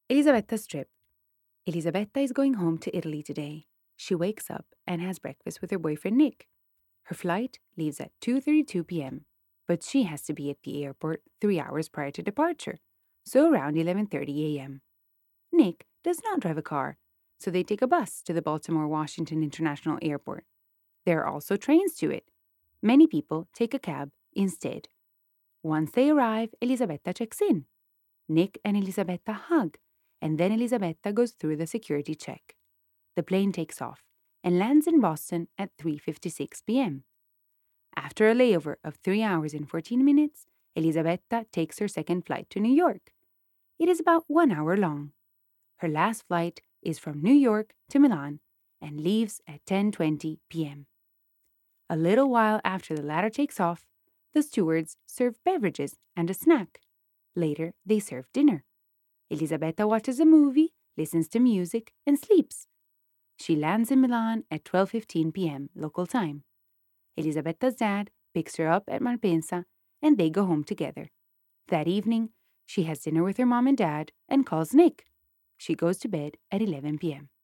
Elisabetta's trip. Elisabetta is going home to Italy today. She wakes up and has breakfast with her boyfriend Nick. Her flight leaves at 2:32 p.m., but she has to be at the airport 3 hours prior to departure, so around 11:30 a.m. Nick does not drive a car, so they take a bus to the Baltimore Washington International Airport. There are also trains to it. Many people take a cab instead. Once they arrive, Elisabetta checks in. Nick and Elisabetta hug, and then Elisabetta goes through the security check. The plane takes off and lands in Boston at 3:56 p.m. After a layover of 3 hours and 14 minutes, Elisabetta takes her second flight to New York. It is about 1 hour long. Her last flight is from New York to Milan and leaves at 10:20 p.m. A little while after the latter takes off, the stewards serve beverages and a snack. Later, they serve dinner. Elisabetta watches a movie, listens to music, and sleeps. She lands in Milan at 12:15 p.m. local time. Elisabetta's dad picks her up at Malpensa and they go home together. That evening, she has dinner with her mom and dad and calls Nick. She goes to bed at 11 p.m.